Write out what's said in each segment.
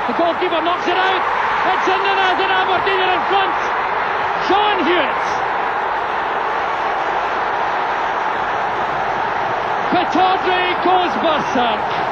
The goalkeeper knocks it out. It's in the net and Aberdeen are in front. John Hewitt. Pittodrie goes berserk.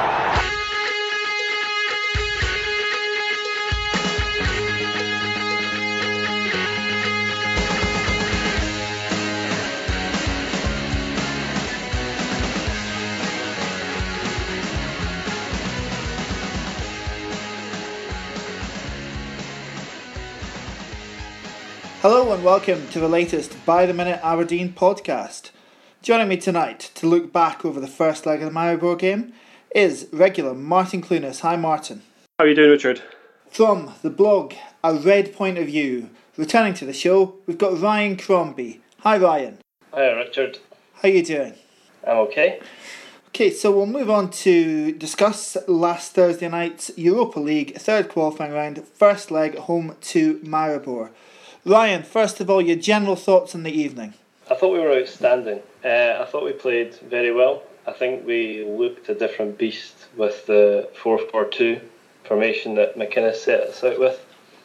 Hello and welcome to the latest By the Minute Aberdeen podcast. Joining me tonight to look back over the first leg of the Maribor game is regular Martin Clunas. Hi Martin. How are you doing, Richard? From the blog A Red Point of View, returning to the show, we've got Ryan Crombie. Hi Ryan. Hi Richard. How are you doing? I'm okay. Okay, so we'll move on to discuss last Thursday night's Europa League third qualifying round, first leg home to Maribor. Ryan, first of all, your general thoughts on the evening. I thought we were outstanding. I thought we played very well. I think we looked a different beast with the 4-4-2 formation that McInnes set us out with.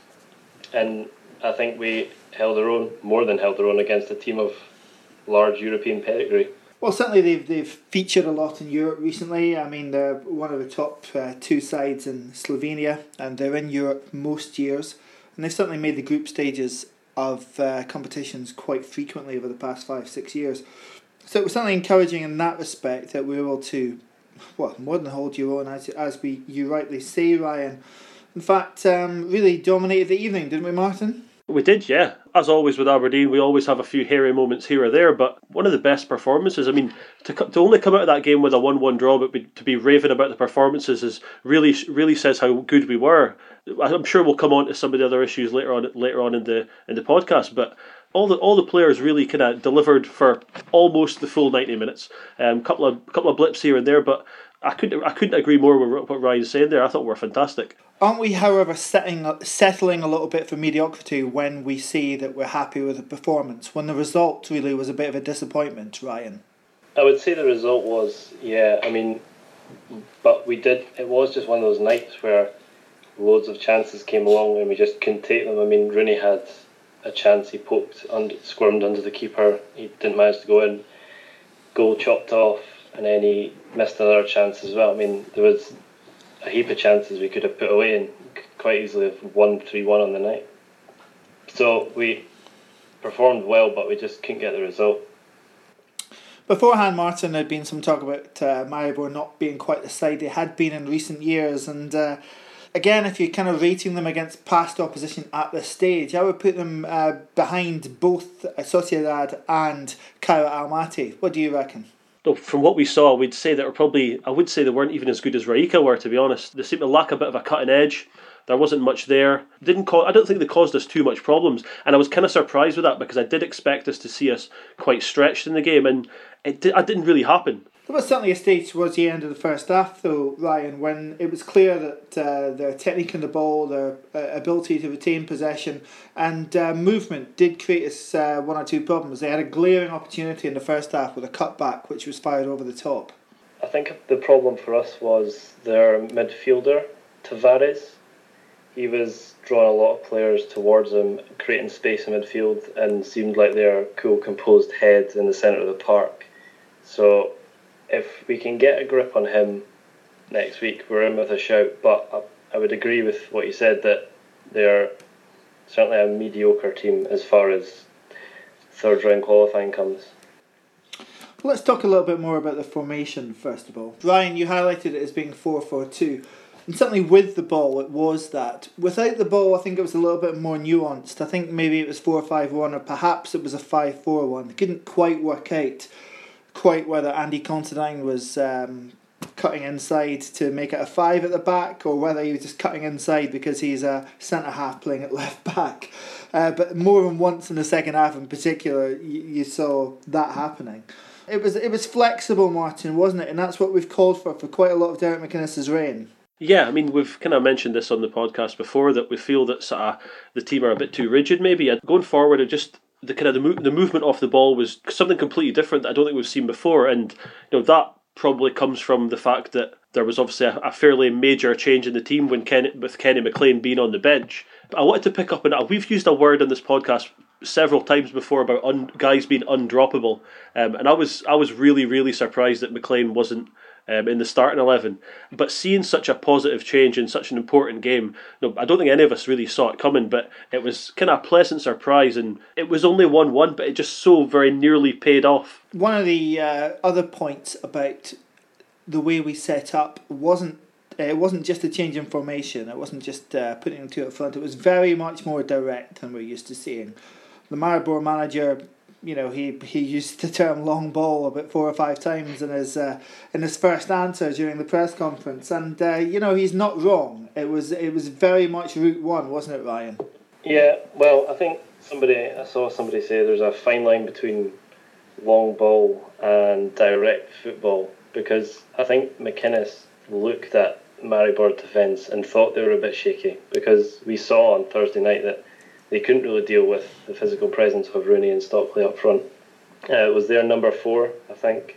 And I think we held our own, more than held our own, against a team of large European pedigree. Well, certainly they've featured a lot in Europe recently. I mean, they're one of the top two sides in Slovenia, and they're in Europe most years. And they've certainly made the group stages of competitions quite frequently over the past 5-6 years. So it was certainly encouraging in that respect that we were able to, more than hold your own, as you rightly say, Ryan. In fact, really dominated the evening, didn't we, Martin? We did, yeah. As always with Aberdeen, we always have a few hairy moments here or there, but one of the best performances. I mean, to only come out of that game with a 1-1 draw, but to be raving about the performances is really says how good we were. I'm sure we'll come on to some of the other issues later on in the podcast, but all the players really kind of delivered for almost the full 90 minutes. Couple of blips here and there, but I couldn't agree more with what Ryan's saying there. I thought we were fantastic. Aren't we, however, settling a little bit for mediocrity when we see that we're happy with the performance, when the result really was a bit of a disappointment, Ryan? I would say the result was, but it was just one of those nights where loads of chances came along and we just couldn't take them. I mean, Rooney had a chance, he squirmed under the keeper, he didn't manage to go in, goal chopped off, and then he missed another chance as well. I mean, there was a heap of chances we could have put away and quite easily have won 3-1 on the night. So we performed well, but we just couldn't get the result. Beforehand, Martin, there'd been some talk about Maribor not being quite the side they had been in recent years, and again, if you're kind of rating them against past opposition at this stage, I would put them behind both Sociedad and Kairat Almaty. What do you reckon? No, from what we saw, we'd say that I would say they weren't even as good as Rijeka were, to be honest. They seemed to lack a bit of a cutting edge. There wasn't much there. I don't think they caused us too much problems, and I was kind of surprised with that because I did expect us to see us quite stretched in the game, and it didn't really happen. There was certainly a stage towards the end of the first half, though, Ryan, when it was clear that their technique on the ball, their ability to retain possession and movement did create us one or two problems. They had a glaring opportunity in the first half with a cutback which was fired over the top. I think the problem for us was their midfielder, Tavares. He was drawing a lot of players towards him, creating space in midfield, and seemed like their cool, composed head in the centre of the park. So if we can get a grip on him next week, we're in with a shout. But I would agree with what you said, that they're certainly a mediocre team as far as third round qualifying comes. Let's talk a little bit more about the formation first of all. Ryan, you highlighted it as being 4-4-2. And certainly with the ball it was that. Without the ball I think it was a little bit more nuanced. I think maybe it was 4-5-1 or perhaps it was a 5-4-1. It couldn't quite work out whether Andy Considine was cutting inside to make it a 5 at the back or whether he was just cutting inside because he's a centre-half playing at left back. But more than once in the second half in particular you saw that happening. It was flexible, Martin, wasn't it? And that's what we've called for quite a lot of Derek McInnes' reign. Yeah, I mean, we've kind of mentioned this on the podcast before that we feel that the team are a bit too rigid maybe. And going forward, the movement off the ball was something completely different that I don't think we've seen before. And that probably comes from the fact that there was obviously a fairly major change in the team with Kenny McLean being on the bench. But I wanted to pick up on it. We've used a word on this podcast several times before about guys being undroppable, and I was really, really surprised that McLean wasn't in the starting 11. But seeing such a positive change in such an important game, no, I don't think any of us really saw it coming, but it was kind of a pleasant surprise, and it was only 1-1, but it just so very nearly paid off. One of the other points about the way we set up it wasn't just a change in formation, it wasn't just putting two up front, it was very much more direct than we're used to seeing. The Maribor manager, he used the term long ball about 4 or 5 times in his first answer during the press conference, and he's not wrong. It was very much route one, wasn't it, Ryan? Yeah, well, I think I saw somebody say there's a fine line between long ball and direct football, because I think McInnes looked at Maribor defence and thought they were a bit shaky, because we saw on Thursday night that they couldn't really deal with the physical presence of Rooney and Stockley up front. It was their number 4, I think.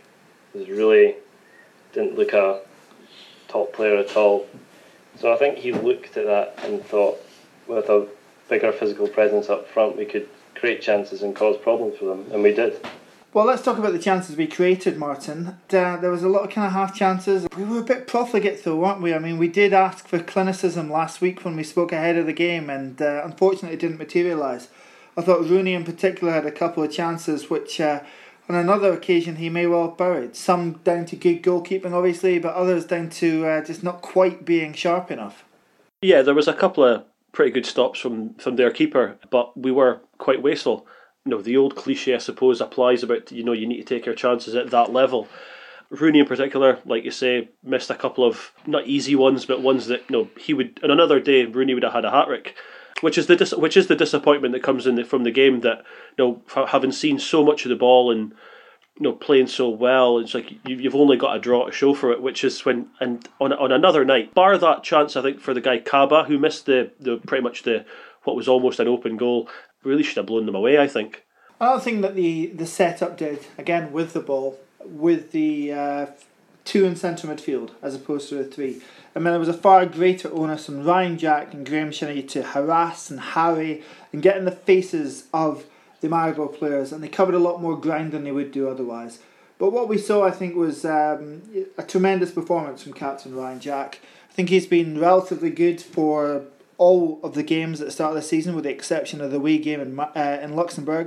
Didn't look a top player at all. So I think he looked at that and thought, with a bigger physical presence up front, we could create chances and cause problems for them, and we did. Well, let's talk about the chances we created, Martin. There was a lot of kind of half chances. We were a bit profligate though, weren't we? I mean, we did ask for clinicism last week when we spoke ahead of the game, and unfortunately it didn't materialise. I thought Rooney in particular had a couple of chances which on another occasion he may well have buried. Some down to good goalkeeping obviously, but others down to just not quite being sharp enough. Yeah, there was a couple of pretty good stops from their keeper, but we were quite wasteful. The old cliche, I suppose, applies about, you need to take your chances at that level. Rooney in particular, like you say, missed a couple of, not easy ones, but ones that, he would, on another day, Rooney would have had a hat-trick. Which is the disappointment that comes from the game, that, having seen so much of the ball and, playing so well, it's like you've only got a draw to show for it, which is when, and on another night, bar that chance, I think, for the guy Kaba, who missed the pretty much what was almost an open goal, really should have blown them away, I think. Another thing that the setup did, again with the ball, with the 2 in centre midfield as opposed to the 3. I mean, there was a far greater onus on Ryan Jack and Graham Shinney to harass and harry and get in the faces of the Maribor players, and they covered a lot more ground than they would do otherwise. But what we saw, I think, was a tremendous performance from captain Ryan Jack. I think he's been relatively good for all of the games at the start of the season, with the exception of the away game in Luxembourg,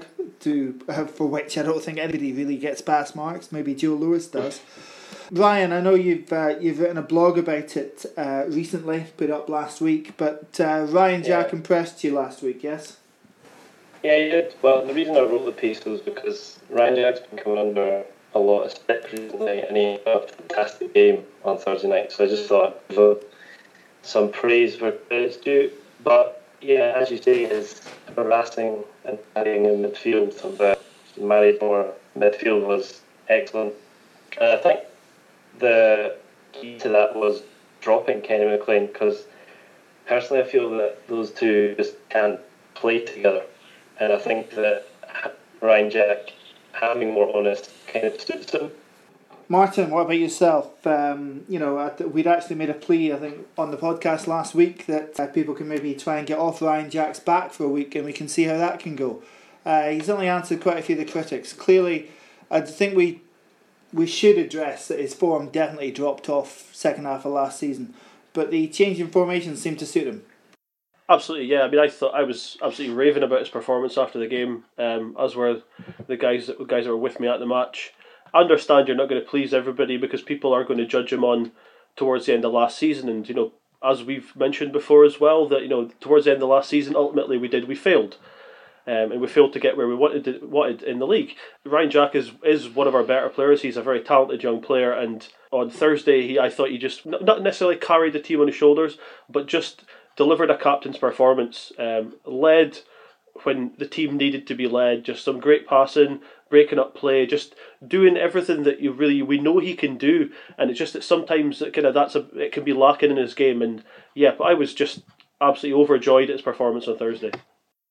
for which I don't think anybody really gets pass marks. Maybe Joe Lewis does. Ryan, I know you've written a blog about it recently, put up last week, but Ryan Jack impressed you last week, yes? Yeah, he did. Well, the reason I wrote the piece was because Ryan Jack's been coming under a lot of stick recently, and he had a fantastic game on Thursday night, so I just thought I'd give some praise where credit's due. But yeah, as you say, his harassing and carrying in midfield of the Maribor midfield was excellent. And I think the key to that was dropping Kenny McLean, because personally I feel that those two just can't play together, and I think that Ryan Jack having more honest kind of suits him. Martin, what about yourself? We'd actually made a plea, I think, on the podcast last week that people can maybe try and get off Ryan Jack's back for a week, and we can see how that can go. He's only answered quite a few of the critics. Clearly, I think we should address that his form definitely dropped off second half of last season, but the change in formation seemed to suit him. Absolutely, yeah. I mean, I thought I was absolutely raving about his performance after the game, as were the guys that were with me at the match. I understand you're not going to please everybody, because people are going to judge him on towards the end of last season, and as we've mentioned before as well, that towards the end of last season, ultimately we failed. And we failed to get where we wanted in the league. Ryan Jack is one of our better players. He's a very talented young player, and on Thursday I thought he just not necessarily carried the team on his shoulders, but just delivered a captain's performance. Led when the team needed to be led. Just some great passing, breaking up play, just doing everything that we know he can do. And it's just that sometimes it can be lacking in his game. And yeah, but I was just absolutely overjoyed at his performance on Thursday.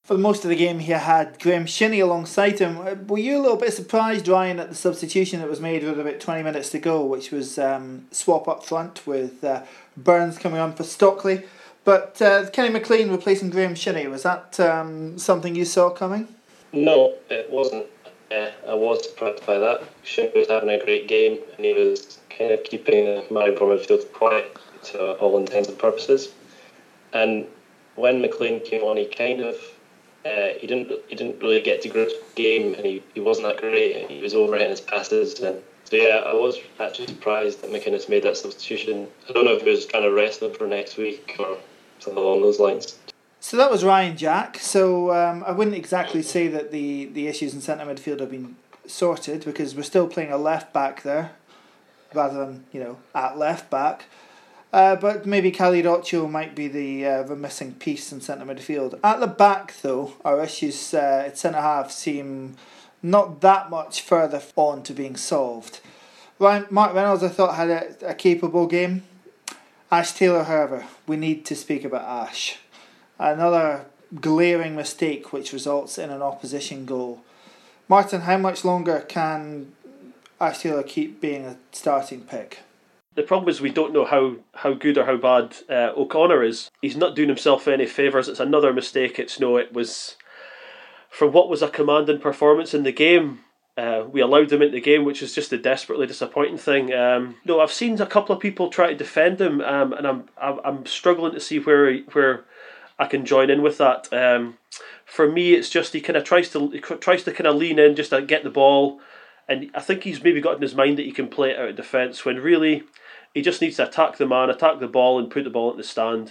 For most of the game, he had Graham Shinnie alongside him. Were you a little bit surprised, Ryan, at the substitution that was made with about 20 minutes to go, which was swap up front with Burns coming on for Stockley? But Kenny McLean replacing Graham Shinnie, was that something you saw coming? No, it wasn't. I was surprised by that. Shinnie was having a great game, and he was kind of keeping the Maribor midfield quiet to all intents and purposes. And when McLean came on, he kind of he didn't really get to grip the game, and he wasn't that great. He was overhitting his passes, and so yeah, I was actually surprised that McInnes made that substitution. I don't know if he was trying to rest him for next week or something along those lines. So that was Ryan Jack. So I wouldn't exactly say that the issues in centre midfield have been sorted, because we're still playing a left back there rather than at left back. But maybe Khalid Ocho might be the missing piece in centre midfield. At the back, though, our issues at centre half seem not that much further on to being solved. Mark Reynolds, I thought, had a capable game. Ash Taylor, however, we need to speak about Ash. Another glaring mistake which results in an opposition goal. Martin, how much longer can Ash Taylor keep being a starting pick? The problem is we don't know how good or how bad O'Connor is. He's not doing himself any favours. It's another mistake. It was, from what was a commanding performance in the game, we allowed him into the game, which is just a desperately disappointing thing. I've seen a couple of people try to defend him, and I'm struggling to see where I can join in with that. For me, it's just he kind of tries to kind of lean in just to get the ball, and I think he's maybe got in his mind that he can play it out of defence, when really he just needs to attack the man, attack the ball, and put the ball in the stand.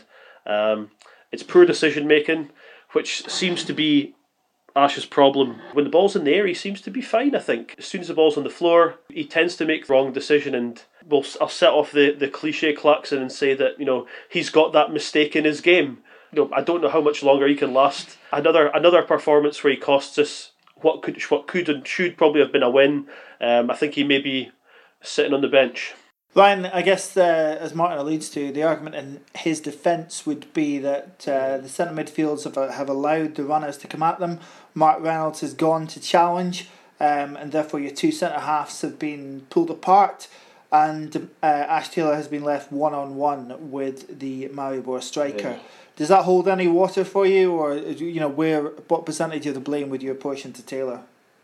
It's poor decision making, which seems to be Ash's problem. When the ball's in the air, he seems to be fine, I think. As soon as the ball's on the floor, he tends to make the wrong decision, and I'll set off the cliche klaxon and say that he's got that mistake in his game. I don't know how much longer he can last. Another performance where he costs us what could and should probably have been a win. I think he may be sitting on the bench. Ryan, I guess as Martin alludes to, the argument in his defence would be that the centre midfields have allowed the runners to come at them. Mark Reynolds has gone to challenge, and therefore your two centre halves have been pulled apart, and Ash Taylor has been left one-on-one with the Maribor striker. Yeah. Does that hold any water for you, or what percentage of the blame would you apportion to Taylor?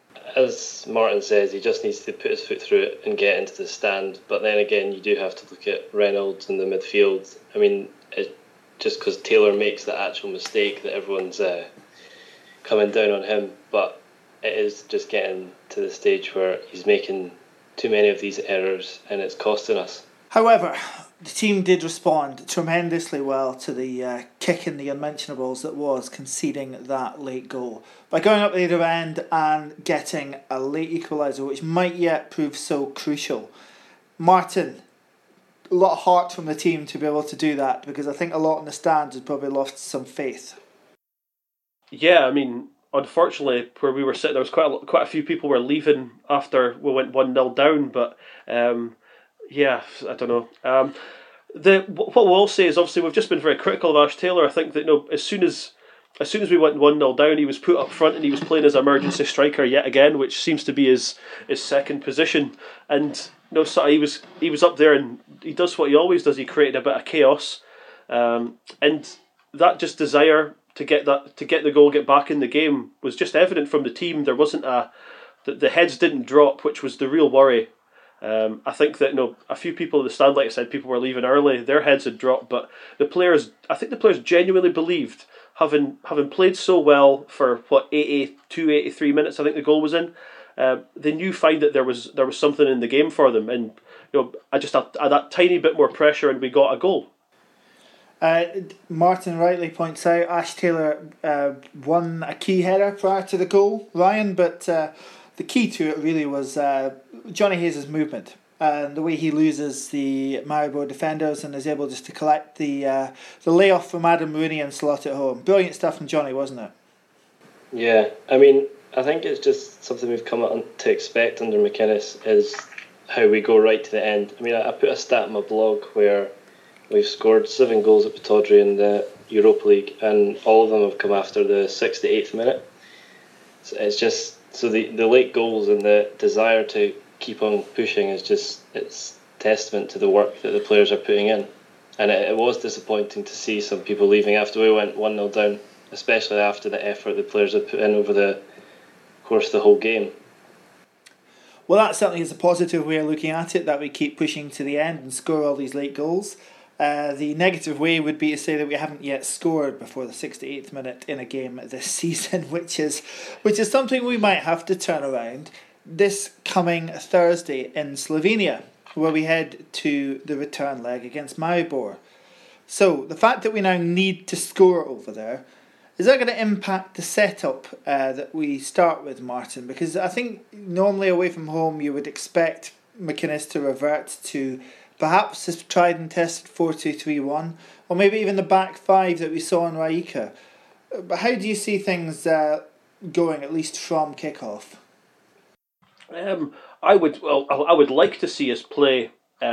As Martin says, he just needs to put his foot through it and get into the stand. But then again, you do have to look at Reynolds in the midfield. I mean, just because Taylor makes the actual mistake that everyone's coming down on him, but it is just getting to the stage where he's making too many of these errors and it's costing us. However, the team did respond tremendously well to the kick in the unmentionables that was conceding that late goal by going up the other end and getting a late equaliser, which might yet prove so crucial. Martin, a lot of heart from the team to be able to do that, because I think a lot in the stands had probably lost some faith. Yeah, I mean, unfortunately, where we were sitting, there was quite a few people were leaving after we went 1-0 down, but yeah, I don't know. What we'll say is, obviously we've just been very critical of Ash Taylor. I think that as soon as we went 1-0 down, he was put up front and he was playing as emergency striker yet again, which seems to be his second position. And so he was up there and he does what he always does. He created a bit of chaos, and that just desire to get the goal, get back in the game, was just evident from the team. There wasn't the heads didn't drop, which was the real worry. I think that a few people in the stand, like I said, people were leaving early. Their heads had dropped, but I think the players genuinely believed, having played so well for 83 minutes, I think the goal was in. They knew fine that there was something in the game for them, and I just had that tiny bit more pressure, and we got a goal. Martin rightly points out Ash Taylor won a key header prior to the goal, Ryan, but the key to it really was Johnny Hayes' movement and the way he loses the Maribor defenders and is able just to collect the layoff from Adam Rooney and slot it home. Brilliant stuff from Johnny, wasn't it? Yeah, I mean, I think it's just something we've come to expect under McInnes, is how we go right to the end. I mean, I put a stat in my blog where we've scored 7 goals at Pittodrie in the Europa League, and all of them have come after the 68th minute. So it's just the late goals and the desire to keep on pushing it's testament to the work that the players are putting in. And it was disappointing to see some people leaving after we went 1-0 down, especially after the effort the players had put in over the course of the whole game. Well, that certainly is a positive way of looking at it, that we keep pushing to the end and score all these late goals. The negative way would be to say that we haven't yet scored before the 68th minute in a game this season, which is something we might have to turn around this coming Thursday in Slovenia, where we head to the return leg against Maribor. So the fact that we now need to score over there, is that going to impact the setup that we start with, Martin? Because I think normally away from home you would expect McInnes to revert to perhaps his tried and tested 4-2-3-1, or maybe even the back five that we saw in Rijeka. But how do you see things going, at least from kickoff? I would like to see us play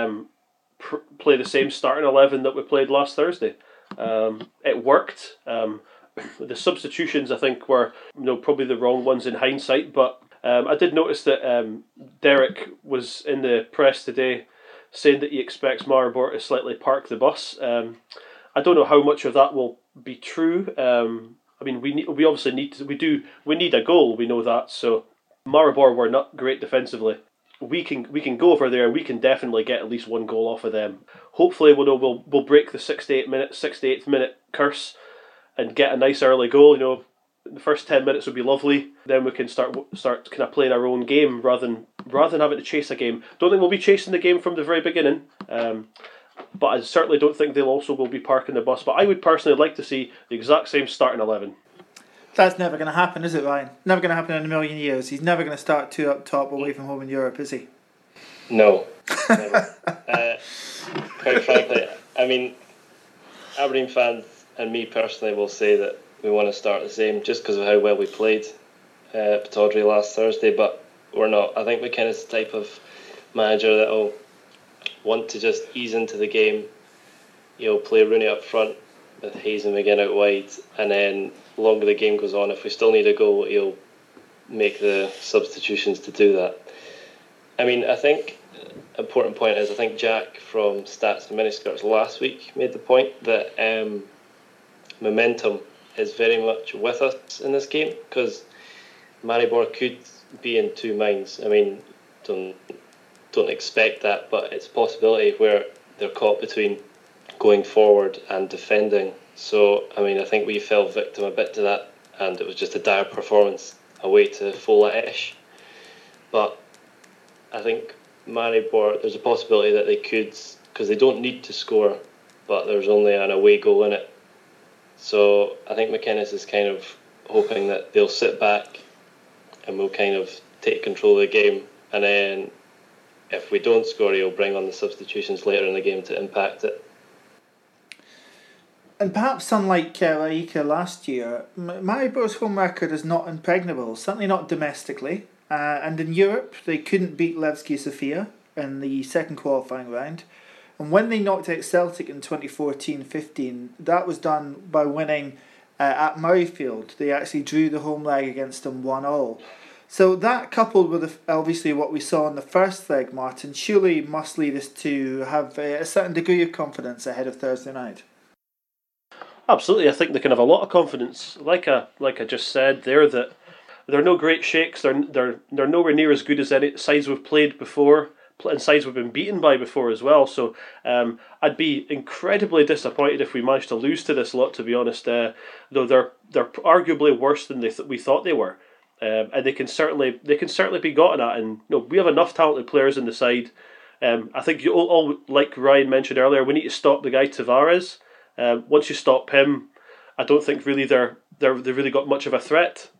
the same starting 11 that we played last Thursday. It worked. The substitutions, I think, were probably the wrong ones in hindsight, but I did notice that Derek was in the press today saying that he expects Maribor to slightly park the bus. I don't know how much of that will be true. I mean, we obviously need a goal. We know that. So Maribor were not great defensively. We can go over there and we can definitely get at least one goal off of them. Hopefully, we'll break the 68th minute curse and get a nice early goal. The first 10 minutes would be lovely. Then we can start kind of playing our own game rather than having to chase a game. Don't think we'll be chasing the game from the very beginning. But I certainly don't think they'll also will be parking the bus. But I would personally like to see the exact same starting 11. That's never going to happen, is it, Ryan? Never going to happen in a million years. He's never going to start two up top away from home in Europe, is he? No. Never. Quite frankly, I mean, Aberdeen fans and me personally will say that we want to start the same just because of how well we played Pittodrie last Thursday, but we're not. I think McInnes is the type of manager that will want to just ease into the game. Play Rooney up front with Hayes and McGinn out wide, and then the longer the game goes on, if we still need a goal, he'll make the substitutions to do that. I mean, I think an important point is, I think Jack from Stats and Miniskirts last week made the point that momentum is very much with us in this game, because Maribor could be in two minds. I mean, don't expect that, but it's a possibility where they're caught between going forward and defending. So, I mean, I think we fell victim a bit to that, and it was just a dire performance away to Fola Esch. But I think Maribor, there's a possibility that they could, because they don't need to score, but there's only an away goal in it. So I think McInnes is kind of hoping that they'll sit back and we'll kind of take control of the game, and then if we don't score, he'll bring on the substitutions later in the game to impact it. And perhaps unlike Rijeka last year, Maribor's home record is not impregnable, certainly not domestically. And in Europe, they couldn't beat Levski Sofia in the second qualifying round. And when they knocked out Celtic in 2014-15, that was done by winning at Murrayfield. They actually drew the home leg against them 1-1. So that, coupled with obviously what we saw in the first leg, Martin, surely must lead us to have a certain degree of confidence ahead of Thursday night. Absolutely, I think they can have a lot of confidence. Like I just said there, that they're no great shakes. They're nowhere near as good as any sides we've played before, and sides we've been beaten by before as well. So I'd be incredibly disappointed if we managed to lose to this lot, to be honest. Though they're arguably worse than we thought they were, and they can certainly be gotten at. And we have enough talented players in the side. I think you all, like Ryan mentioned earlier, we need to stop the guy Tavares. Once you stop him, I don't think really they've really got much of a threat.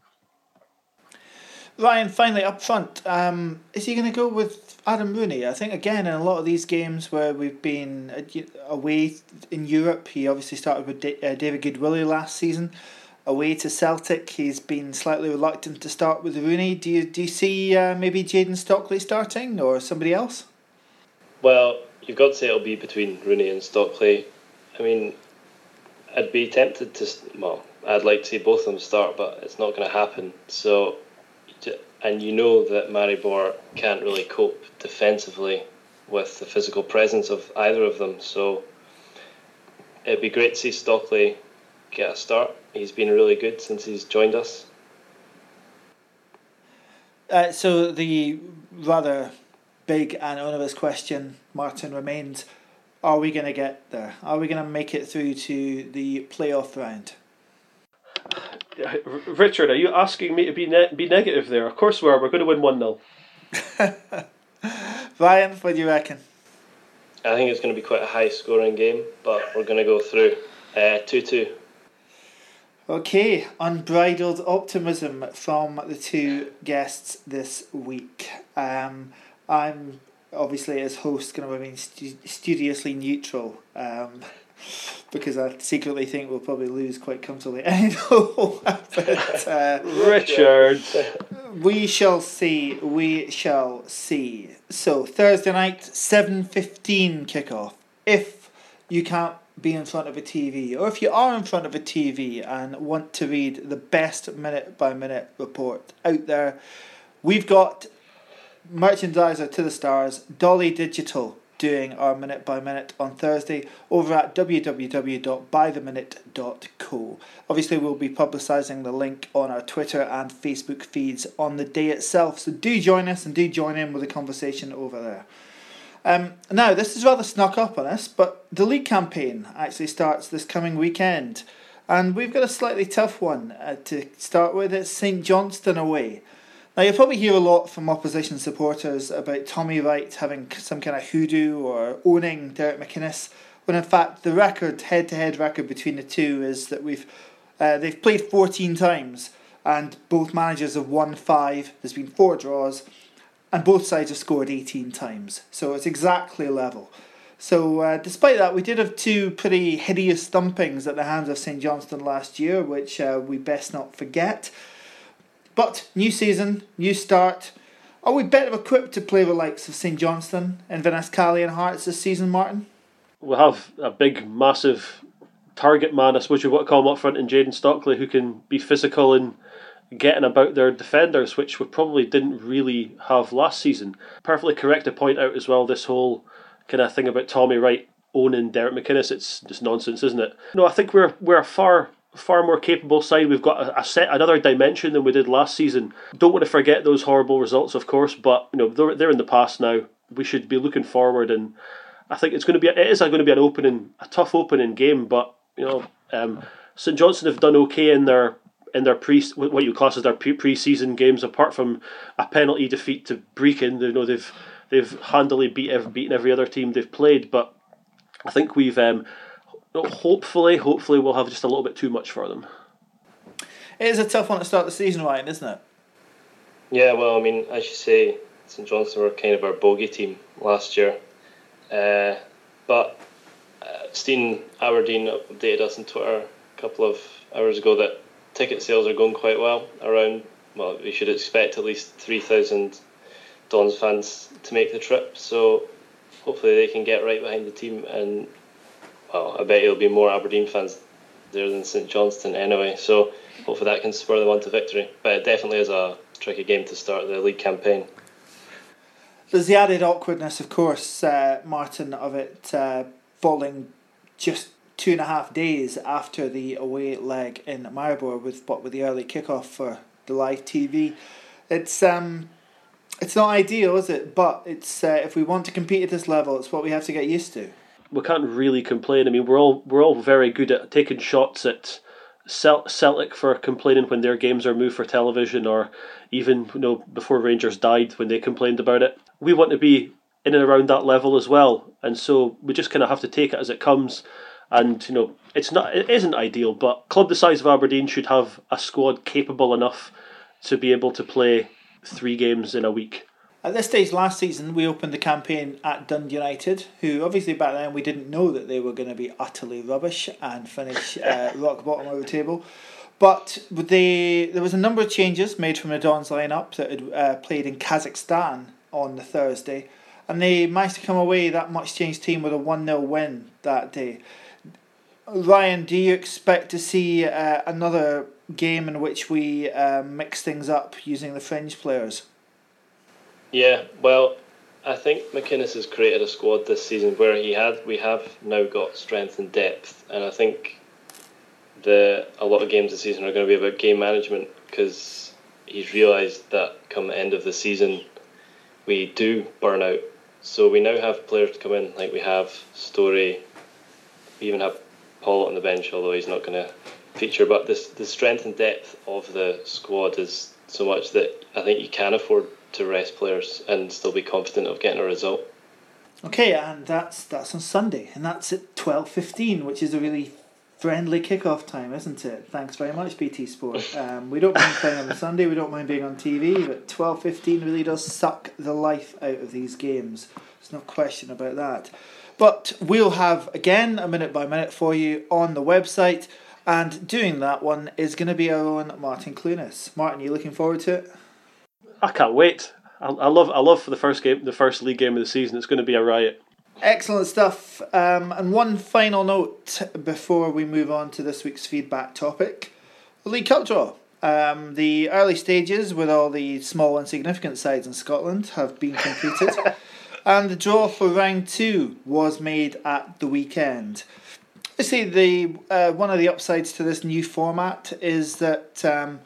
Ryan, finally up front, is he going to go with Adam Rooney? I think again in a lot of these games where we've been away in Europe, he obviously started with David Goodwillie last season. Away to Celtic, he's been slightly reluctant to start with Rooney. Do you see maybe Jayden Stockley starting or somebody else? Well, you've got to say it'll be between Rooney and Stockley. I mean, I'd be tempted to. Well, I'd like to see both of them start, but it's not going to happen. So, and you know that Maribor can't really cope defensively with the physical presence of either of them. So it'd be great to see Stockley get a start. He's been really good since he's joined us. So the rather big and onerous question, Martin, remains: are we going to get there? Are we going to make it through to the playoff round? Richard, are you asking me to be negative there? Of course we are. We're going to win 1-0. Ryan, what do you reckon? I think it's going to be quite a high-scoring game, but we're going to go through 2-2. Okay, unbridled optimism from the two guests this week. I'm obviously, as host, going to remain studiously neutral, because I secretly think we'll probably lose quite comfortably. But, Richard, we shall see. We shall see. So Thursday night, 7:15 kickoff. If you can't be in front of a TV, or if you are in front of a TV and want to read the best minute-by-minute report out there, we've got merchandiser to the stars, Dolly Digital, doing our minute-by-minute on Thursday over at www.bytheminute.co. Obviously, we'll be publicising the link on our Twitter and Facebook feeds on the day itself, so do join us and do join in with the conversation over there. Now, this is rather snuck up on us, but the league campaign actually starts this coming weekend, and we've got a slightly tough one to start with. It's St Johnstone away. Now, you'll probably hear a lot from opposition supporters about Tommy Wright having some kind of hoodoo or owning Derek McInnes, when in fact the head-to-head record between the two is that they've played 14 times, and both managers have won 5. There's been 4 draws. And both sides have scored 18 times. So it's exactly level. So despite that, we did have 2 pretty hideous thumpings at the hands of St Johnstone last year, which we best not forget. But new season, new start. Are we better equipped to play the likes of St Johnstone, Inverness, Cali and Hearts this season, Martin? We'll have a big, massive target man, I suppose you want to call him up front, in Jayden Stockley, who can be physical and getting about their defenders, which we probably didn't really have last season. Perfectly correct to point out as well, this whole kind of thing about Tommy Wright owning Derek McInnes. It's just nonsense, isn't it? No, I think we're a far more capable side. We've got another dimension than we did last season. Don't want to forget those horrible results, of course, but they're in the past now. We should be looking forward, and I think it is going to be a tough opening game. But St Johnstone have done okay in their what you class as their pre-season games, apart from a penalty defeat to Brecon. They've handily beaten every other team they've played, but I think we've hopefully we'll have just a little bit too much for them. It is a tough one to start the season, Ryan, isn't it? Yeah, well, I mean, as you say, St Johnstone were kind of our bogey team last year, but Steen Aberdeen updated us on Twitter a couple of hours ago that ticket sales are going quite well. We should expect at least 3,000 Dons fans to make the trip, so hopefully they can get right behind the team, and I bet it'll be more Aberdeen fans there than St Johnstone anyway, so hopefully that can spur them on to victory. But it definitely is a tricky game to start the league campaign. There's the added awkwardness, of course, Martin, of it falling just 2.5 days after the away leg in Maribor with the early kickoff for the live TV. It's not ideal, is it? But it's if we want to compete at this level, it's what we have to get used to. We can't really complain. I mean, we're all very good at taking shots at Celtic for complaining when their games are moved for television, or even before Rangers died when they complained about it. We want to be in and around that level as well, and so we just kind of have to take it as it comes. And it isn't ideal, but a club the size of Aberdeen should have a squad capable enough to be able to play 3 games in a week. At this stage last season, we opened the campaign at Dundee United, who obviously back then we didn't know that they were going to be utterly rubbish and finish rock bottom of the table. But there was a number of changes made from the Dons lineup that had played in Kazakhstan on the Thursday, and they managed to come away, that much changed team, with a 1-0 win that day. Ryan, do you expect to see another game in which we mix things up using the fringe players? Yeah, well, I think McInnes has created a squad this season where we have now got strength and depth, and I think a lot of games this season are going to be about game management, because he's realised that come the end of the season we do burn out. So we now have players to come in, like we have Storey, we even have Paul on the bench, although he's not going to feature. But the strength and depth of the squad is so much that I think you can afford to rest players and still be confident of getting a result. Okay, and that's on Sunday, and that's at 12:15, which is a really friendly kick-off time, isn't it? Thanks very much, BT Sport. We don't mind playing on the Sunday, we don't mind being on TV, but 12:15 really does suck the life out of these games. There's no question about that. But we'll have, again, a minute by minute for you on the website, and doing that one is going to be our own Martin Clunas. Martin, you looking forward to it? I can't wait. I love for the first league game of the season. It's going to be a riot. Excellent stuff. And one final note before we move on to this week's feedback topic. The League Cup draw. The early stages with all the small insignificant sides in Scotland have been completed. And the draw for round 2 was made at the weekend. Obviously, one of the upsides to this new format is that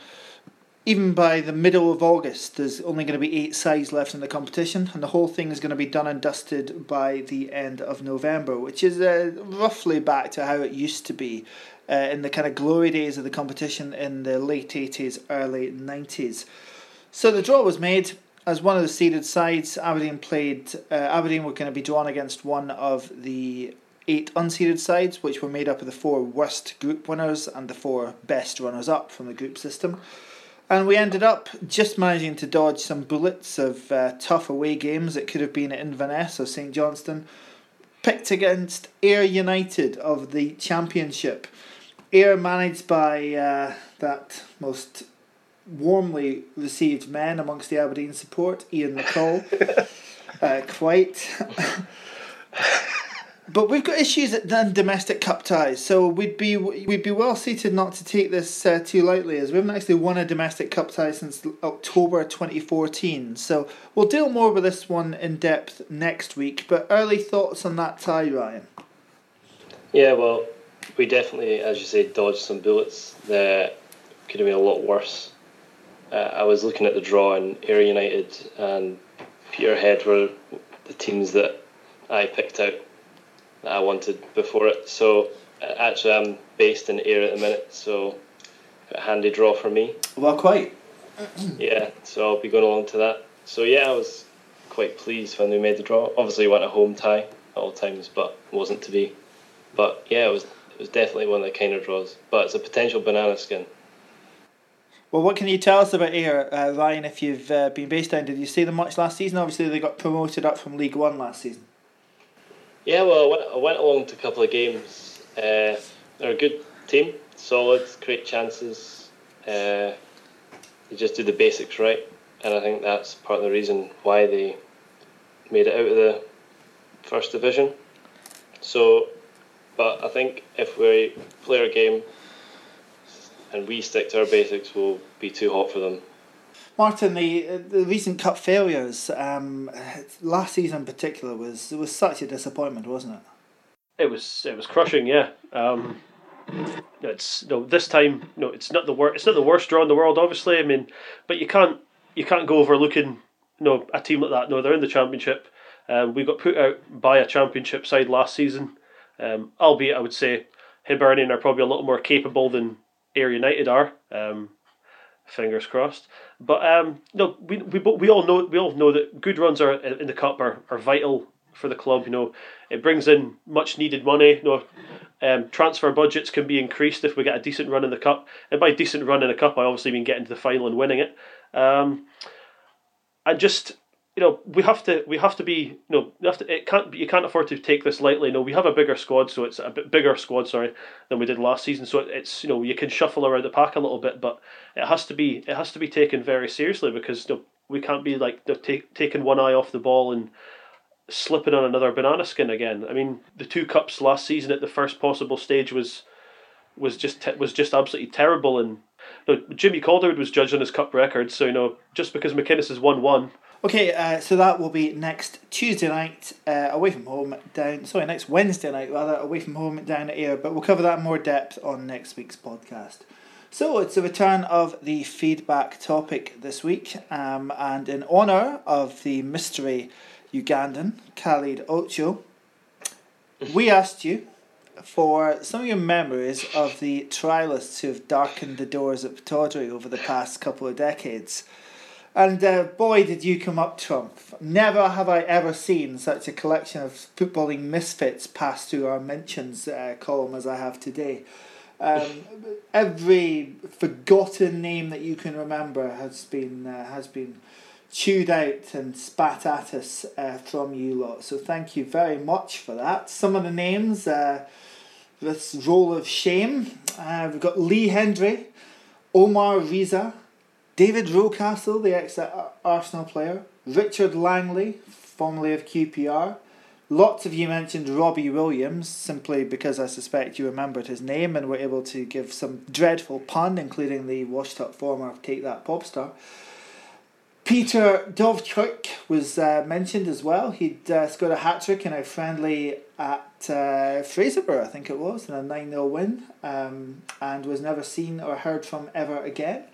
even by the middle of August, there's only going to be 8 sides left in the competition, and the whole thing is going to be done and dusted by the end of November, which is roughly back to how it used to be in the kind of glory days of the competition in the late 80s, early 90s. So the draw was made as one of the seeded sides. Aberdeen were going to be drawn against one of the 8 unseeded sides, which were made up of the 4 worst group winners and the 4 best runners-up from the group system. And we ended up just managing to dodge some bullets of tough away games. It could have been at Inverness or St Johnstone. Picked against Ayr United of the Championship. Ayr managed by that most warmly received man amongst the Aberdeen support, Ian McCall. Quite. But we've got issues at domestic cup ties, so we'd be well suited not to take this too lightly, as we haven't actually won a domestic cup tie since October 2014. So we'll deal more with this one in depth next week. But early thoughts on that tie, Ryan? Yeah, well, we definitely, as you say, dodged some bullets that could have been a lot worse. I was looking at the draw, and Ayr United and Peterhead were the teams that I picked out that I wanted before it. So actually I'm based in Ayr at the minute, so a handy draw for me. Well, quite. Yeah, so I'll be going along to that. So yeah, I was quite pleased when we made the draw. Obviously we want a home tie at all times, but it wasn't to be. But yeah, it was definitely one of the kinder draws. But it's a potential banana skin. Well, what can you tell us about Ayr, Ryan, if you've been based down? Did you see them much last season? Obviously they got promoted up from League One last season. Yeah, well, I went along to a couple of games. They're a good team, solid, create chances. They just do the basics right, and I think that's part of the reason why they made it out of the first division. So, but I think if we play our game and we stick to our basics, we'll be too hot for them. Martin, the recent cup failures, last season in particular, was such a disappointment, wasn't it? It was crushing, yeah. This time, it's not the worst. It's not the worst draw in the world, obviously. I mean, but you can't go overlooking a team like that. No, they're in the Championship. We got put out by a Championship side last season, albeit I would say Hibernian are probably a little more capable than Ayr United are. Fingers crossed. But we all know that good runs in the cup are vital for the club. It brings in much needed money. Transfer budgets can be increased if we get a decent run in the cup. And by decent run in a cup, I obviously mean getting to the final and winning it. And just we have to be you can't afford to take this lightly. We have a bigger squad, so it's a bit bigger squad, than we did last season. So it's you can shuffle around the pack a little bit, but it has to be taken very seriously, because we can't be taking one eye off the ball and slipping on another banana skin again. I mean, the 2 cups last season at the first possible stage was just absolutely terrible. And Jimmy Calderwood was judged on his cup record, so just because McInnes has won one. Okay, so that will be next Tuesday night away from home next Wednesday night rather, away from home down at Ayr, but we'll cover that in more depth on next week's podcast. So it's the return of the feedback topic this week, and in honour of the mystery Ugandan, Khalid Ocho, we asked you for some of your memories of the trialists who have darkened the doors at Pittodrie over the past couple of decades. And boy, did you come up trump. Never have I ever seen such a collection of footballing misfits pass through our mentions column as I have today. Every forgotten name that you can remember has been chewed out and spat at us from you lot. So thank you very much for that. Some of the names, this roll of shame. We've got Lee Hendry, Omar Riza, David Rocastle, the ex-Arsenal player, Richard Langley, formerly of QPR. Lots of you mentioned Robbie Williams, simply because I suspect you remembered his name and were able to give some dreadful pun, including the washed-up former of Take That Popstar. Peter Dovchuk was mentioned as well. He'd scored a hat-trick in a friendly at Fraserburgh, I think it was, in a 9-0 win, and was never seen or heard from ever again.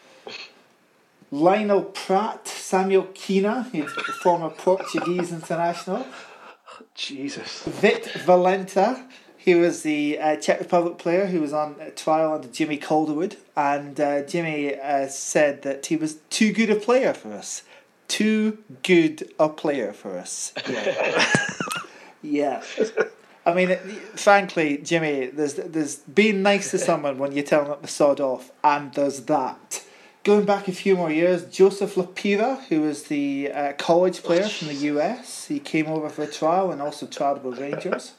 Lionel Pratt, Samuel Kina, he's a former Portuguese international. Jesus. Vit Valenta, he was the Czech Republic player who was on trial under Jimmy Calderwood, and Jimmy said that he was too good a player for us. Too good a player for us. Yeah. Yeah. I mean, frankly, Jimmy, there's being nice to someone when you tell them to sod off, and there's that. Going back a few more years, Joseph Lapira, who was the college player from the US. He came over for a trial and also trialled with Rangers.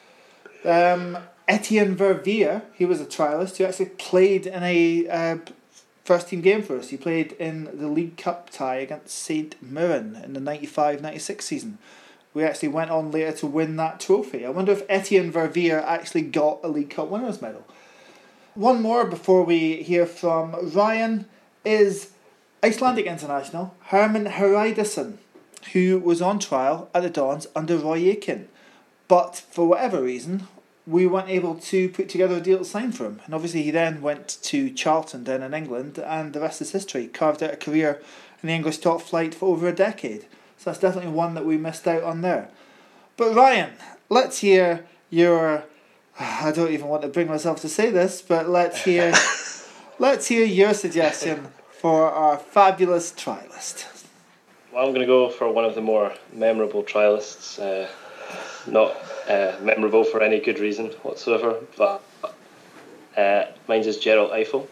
Etienne Verviers, he was a trialist who actually played in a first-team game for us. He played in the League Cup tie against St Mirren in the 95-96 season. We actually went on later to win that trophy. I wonder if Etienne Verviers actually got a League Cup winners' medal. One more before we hear from Ryan is Icelandic international Herman Hreiðarsson, who was on trial at the Dons under Roy Aitken. But for whatever reason, we weren't able to put together a deal to sign for him. And obviously he then went to Charlton down in England, and the rest is history. Carved out a career in the English top flight for over a decade. So that's definitely one that we missed out on there. But Ryan, let's hear your... I don't even want to bring myself to say this, but let's hear your suggestion for our fabulous trialist. Well, I'm going to go for one of the more memorable trialists. Not memorable for any good reason whatsoever, but mine's is Gerald Eiffel.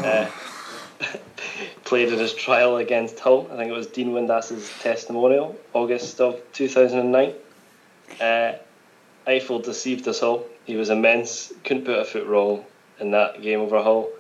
Played in his trial against Hull. I think it was Dean Windas's testimonial, August of 2009. Eiffel deceived us all. He was immense, couldn't put a foot wrong in that game over Hull.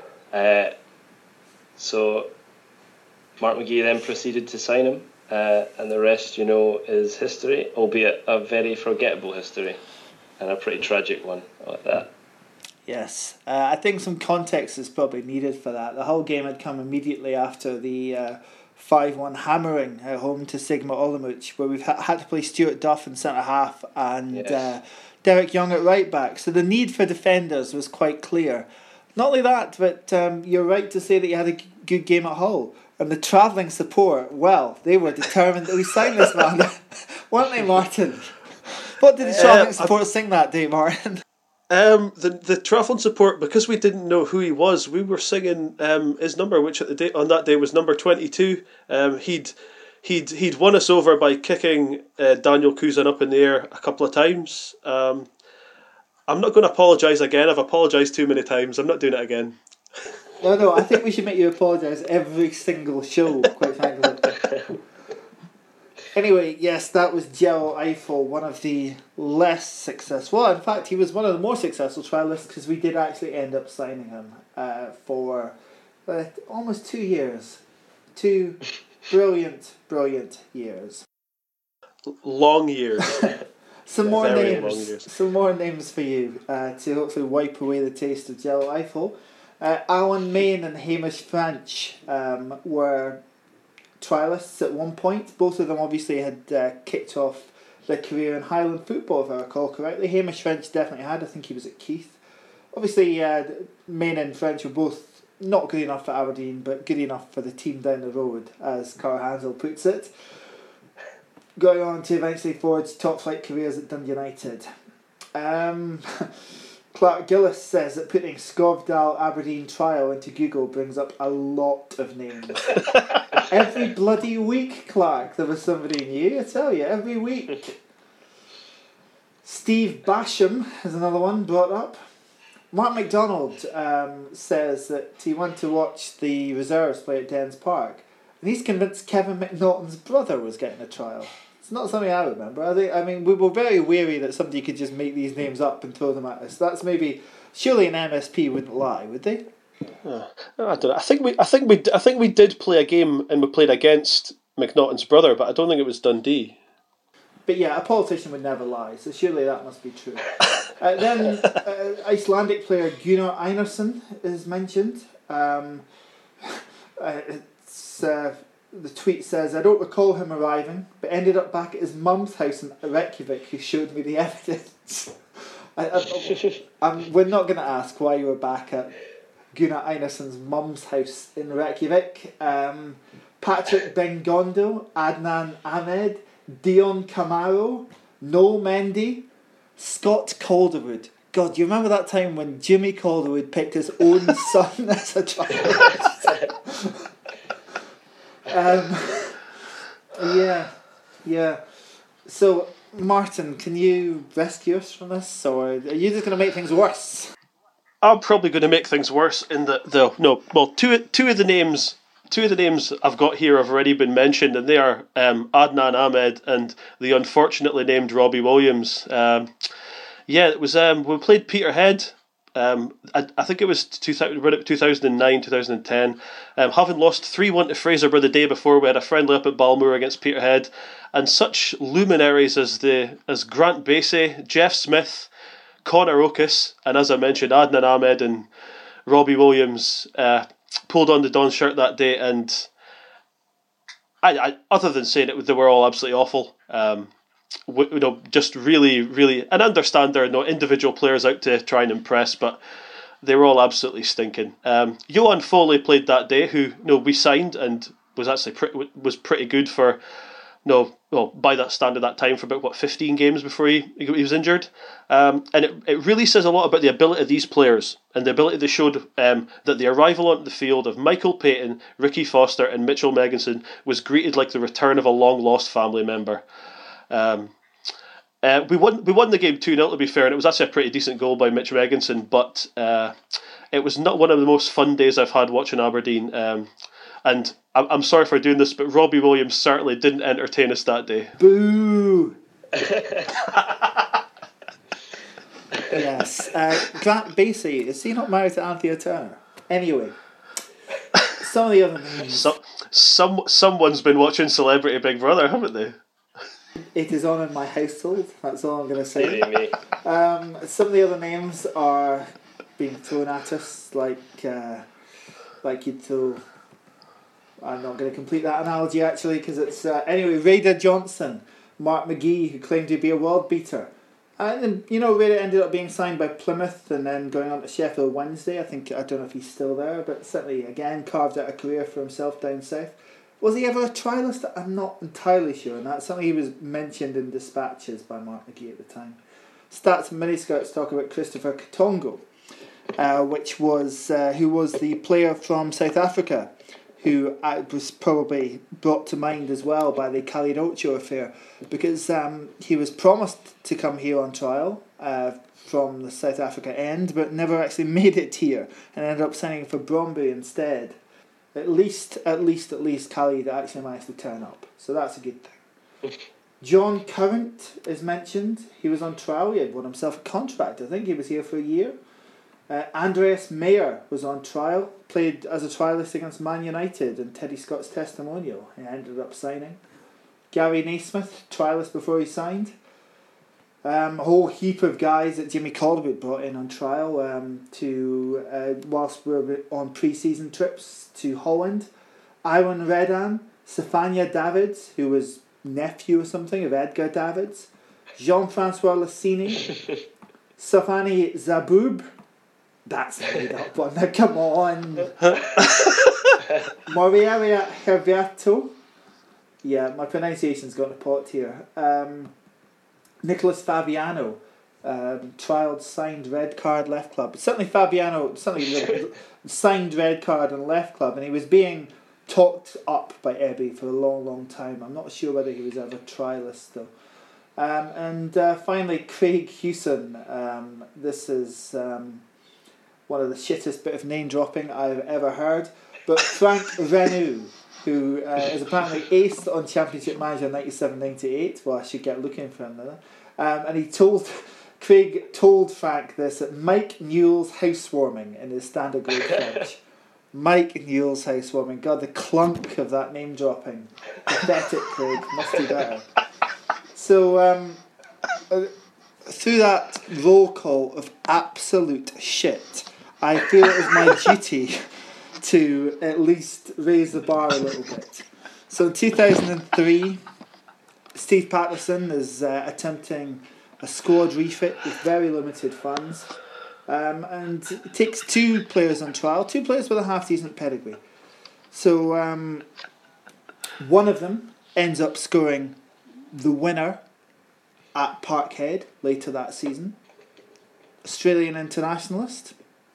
So Mark McGee then proceeded to sign him, and the rest, is history, albeit a very forgettable history, and a pretty tragic one like that. Yes, I think some context is probably needed for that. The whole game had come immediately after the 5-1 hammering at home to Sigma Olomouc, where we've had to play Stuart Duff in centre-half and yes. Derek Young at right-back. So the need for defenders was quite clear. Not only that, but you're right to say that you had a good game at Hull. And the travelling support, well, they were determined that we signed this man. Weren't they, Martin? What did the travelling support sing that day, Martin? The travelling support, because we didn't know who he was, we were singing his number, which on that day was number 22. He'd won us over by kicking Daniel Kuzan up in the air a couple of times. I'm not going to apologise again. I've apologised too many times. I'm not doing it again. No, I think we should make you apologise every single show, quite frankly. Anyway, yes, that was Gerald Eiffel, one of the less successful. Well, in fact, he was one of the more successful trialists because we did actually end up signing him for almost 2 years. 2 brilliant years. Long years. Some more Very long names. years. Some more names for you to hopefully wipe away the taste of Gel Eiffel. Alan Main and Hamish French were trialists at one point. Both of them obviously had kicked off their career in Highland football, if I recall correctly. Hamish French definitely had. I think he was at Keith. Obviously, Main and French were both not good enough for Aberdeen, but good enough for the team down the road, as Carl Hansel puts it. Going on to eventually forge top flight careers at Dundee United. Clark Gillis says that putting Skovdal Aberdeen trial into Google brings up a lot of names. Every bloody week, Clark, there was somebody new, I tell you, every week. Steve Basham is another one brought up. Mark MacDonald says that he wanted to watch the reserves play at Dens Park, and he's convinced Kevin McNaughton's brother was getting a trial. It's not something I remember. I mean, we were very wary that somebody could just make these names up and throw them at us. That's maybe, surely an MSP wouldn't lie, would they? I don't know. I think we did play a game and we played against McNaughton's brother, but I don't think it was Dundee. But yeah, a politician would never lie, so surely that must be true. Then Icelandic player Gunnar Einarsson is mentioned. The tweet says, I don't recall him arriving, but ended up back at his mum's house in Reykjavik, who showed me the evidence. We're not going to ask why you were back at Gunnar Einarsson's mum's house in Reykjavik. Patrick Bengondo, Adnan Ahmed, Dion Camaro, Noel Mendy, Scott Calderwood. God, do you remember that time when Jimmy Calderwood picked his own son as a child? Yeah. So, Martin, can you rescue us from this, or are you just going to make things worse? I'm probably going to make things worse in two of the names I've got here have already been mentioned, and they are Adnan Ahmed and the unfortunately named Robbie Williams. It was we played Peterhead. I think it was 2009, 2010. Having lost 3-1 to Fraserburgh the day before, we had a friendly up at Balmoor against Peterhead, and such luminaries as Grant Bassey, Jeff Smith, Connor Okus, and as I mentioned, Adnan Ahmed and Robbie Williams pulled on the Don shirt that day, and I other than saying it, they were all absolutely awful. Just really, really, and understand there are no individual players out to try and impress, but they were all absolutely stinking. Johan Foley played that day, who we signed and was actually pretty good for by that standard that time for about 15 games before he was injured. And it really says a lot about the ability of these players and the ability they showed that the arrival onto the field of Michael Payton, Ricky Foster and Mitchell Megginson was greeted like the return of a long lost family member. We won the game 2-0 to be fair, and it was actually a pretty decent goal by Mitch Megginson, but it was not one of the most fun days I've had watching Aberdeen. And I'm sorry for doing this, but Robbie Williams certainly didn't entertain us that day. Boo! Yes. Grant Bassey, is he not married to Anthea Turner? Anyway, some of the other names. Someone's been watching Celebrity Big Brother, haven't they? It is on in my household, that's all I'm going to say. Me. Some of the other names are being thrown at us, like you'd throw... I'm not going to complete that analogy actually, because it's... anyway, Raider Johnson, Mark McGee, who claimed to be a world beater. And then, Raider ended up being signed by Plymouth and then going on to Sheffield Wednesday. I don't know if he's still there, but certainly, again, carved out a career for himself down south. Was he ever a trialist? I'm not entirely sure, and that's something he was mentioned in dispatches by Mark McGee at the time. Stats and miniskirts talk about Christopher Katongo, who was the player from South Africa, who was probably brought to mind as well by the Khalid Ocho affair, because he was promised to come here on trial from the South Africa end, but never actually made it here, and ended up signing for Bromby instead. At least Khalid actually managed to turn up, so that's a good thing. John Current is mentioned. He was on trial. He had won himself a contract. I think he was here for a year. Andreas Mayer was on trial, played as a trialist against Man United and Teddy Scott's testimonial. He ended up signing. Gary Naismith, trialist before he signed. A whole heap of guys that Jimmy Calderwood brought in on trial whilst we were on pre-season trips to Holland. Iwan Redan, Stefania Davids, who was nephew or something of Edgar Davids. Jean-Francois Lassini. Safani Zaboub. That's a made up one. Now, come on. Moriaria Herviato. Yeah, my pronunciation's got a pot here. Nicholas Fabiano, trialled, signed, red card, left club. Certainly Fabiano, signed, red card and left club, and he was being talked up by Ebby for a long, long time. I'm not sure whether he was ever trialist though. And finally, Craig Hewson. This is one of the shittest bit of name dropping I've ever heard. But Frank Renou, who is apparently aced on Championship Manager 97-98. Well, I should get looking for him now. And Craig told Frank this at Mike Newell's housewarming in his standard grade French. Mike Newell's housewarming. God, the clunk of that name dropping. Pathetic, Craig. Must do better. So, through that roll call of absolute shit, I feel it is my duty to at least raise the bar a little bit. So in 2003, Steve Patterson is attempting a squad refit with very limited funds, and it takes 2 players on trial, 2 players with a half-decent pedigree. So one of them ends up scoring the winner at Parkhead later that season. Australian internationalist.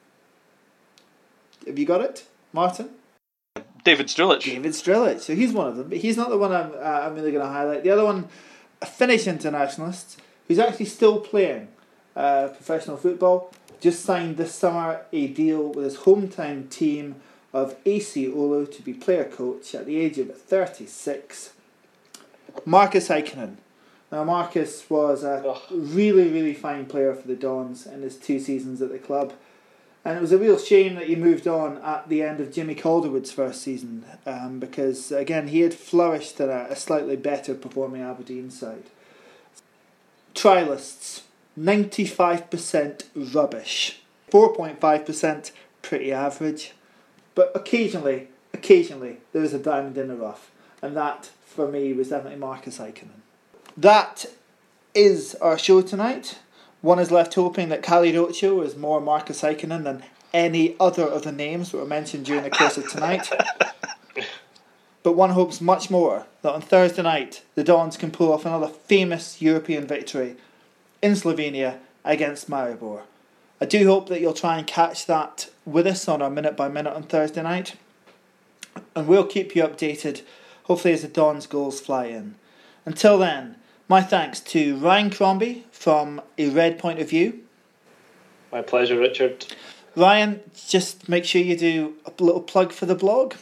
Have you got it, Martin? David Strilic. David Strilic. So he's one of them, but he's not the one I'm really going to highlight. The other one, a Finnish internationalist who's actually still playing professional football, just signed this summer a deal with his hometown team of AC Oulu to be player coach at the age of 36. Markus Heikkinen. Now, Marcus was a really, really fine player for the Dons in his 2 seasons at the club. And it was a real shame that he moved on at the end of Jimmy Calderwood's first season, because, again, he had flourished at a slightly better performing Aberdeen side. Trialists, 95% rubbish. 4.5% pretty average. But occasionally, there was a diamond in the rough. And that, for me, was definitely Markus Heikkinen. That is our show tonight. One is left hoping that Calle Rocho is more Markus Heikkinen than any other of the names that were mentioned during the course of tonight. But one hopes much more that on Thursday night the Dons can pull off another famous European victory in Slovenia against Maribor. I do hope that you'll try and catch that with us on our Minute by Minute on Thursday night. And we'll keep you updated, hopefully as the Dons goals fly in. Until then, my thanks to Ryan Crombie from A Red Point of View. My pleasure, Richard. Ryan, just make sure you do a little plug for the blog.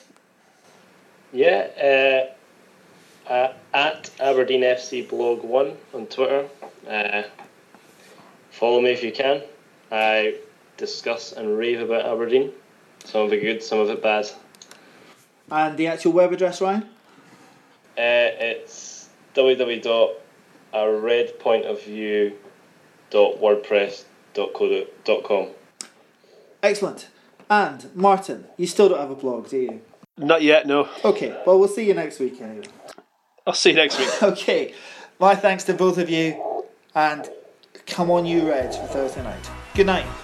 Yeah, at Aberdeen FC Blog 1 on Twitter. Follow me if you can. I discuss and rave about Aberdeen. Some of it good, some of it bad. And the actual web address, Ryan? It's www.aredpointofview.wordpress.co.com. Excellent. And Martin, you still don't have a blog, do you? Not yet, no. Okay, well, we'll see you next week anyway. I'll see you next week. Okay, my thanks to both of you, and come on you Reds for Thursday night. Good night.